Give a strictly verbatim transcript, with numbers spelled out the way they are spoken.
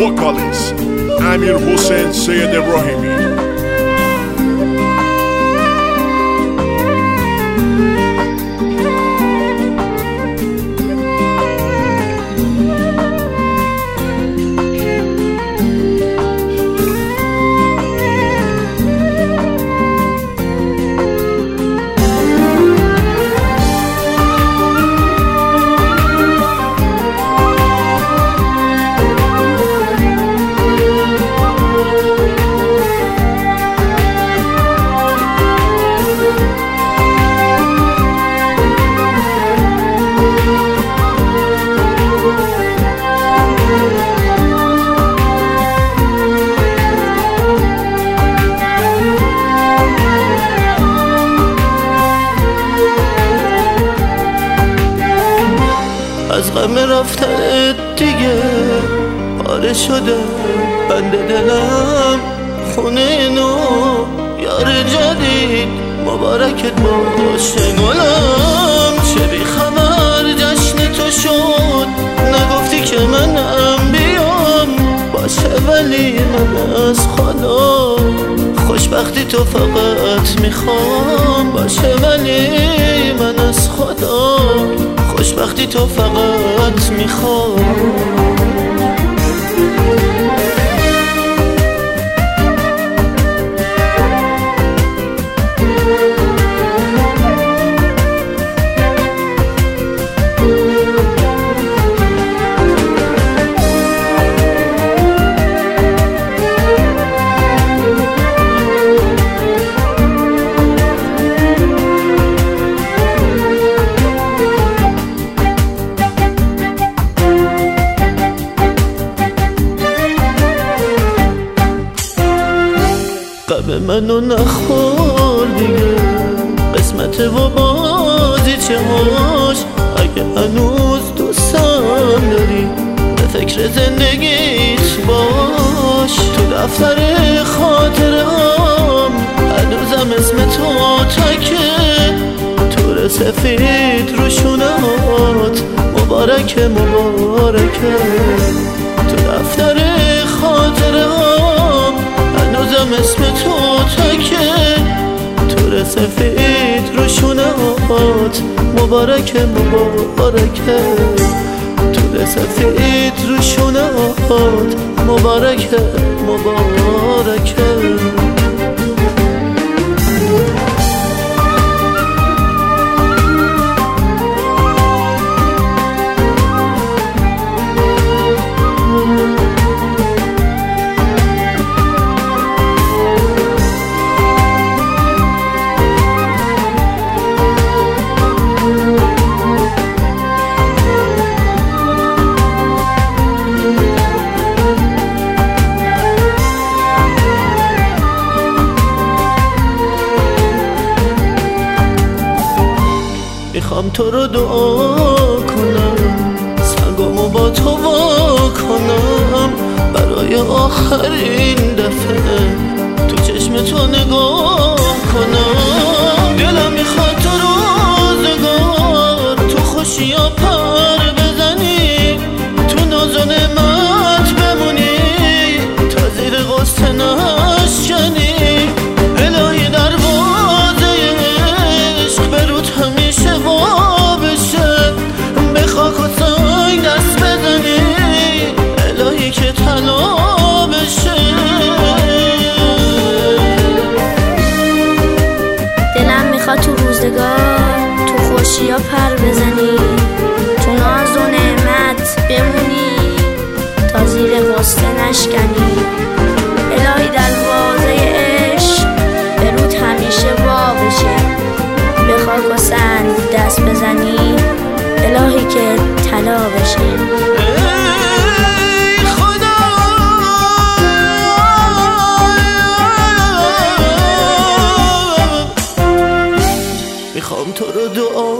vocalist Amir Hossein Syed Ibrahimi. از غم رفتنت دیگه پاره شده بند دلم، خونه نو یار جدید مبارکت باشه گلم. چه بی خبر جشن تو شد، نگفتی که منم بیام باشه، ولی من از خدا خوشبختی تو فقط میخوام باشه، ولی من از خدا خوشبختی تو فقط میخوام. قبل منو نخور دیگه، قسمت و بازی چه هاش. اگه هنوز دوستم داری به فکر زندگیت باش. تو دفتر خاطرهام هنوزم اسم تو تکه، تور سفید رو شونهات مبارکه مبارکه. تو دفتر خاطرهام هنوزم اسم تو تکه، تور سفید رو شونهات مبارکه مبارکه. تور سفید رو شونهات مبارکه مبارکه. میخوام تو رو دعا کنم، سنگامو با تو وا کنم، برای آخرین دفعه تو چشم تو نگاه کنم. دلم میخواد تو روزگار تو خوشی ها پر بزنی، تو ناز و نعمت بمونی، تا زیر غصه نشکنی. الهی دروازه عشق به رود همیشه وا بشه، به خاک و سنگ دست بزنی، الهی که طلا بشه. دلم میخواد تو روزگار تو خوشی ها پر بزنی، تو ناز و نعمت بمونی، تا زیر غصه نشکنی. الهی دروازه عشق به رود همیشه وا بشه، به خاک و سنگ دست بزنی، الهی که طلا بشه. میخوام تو رو دعا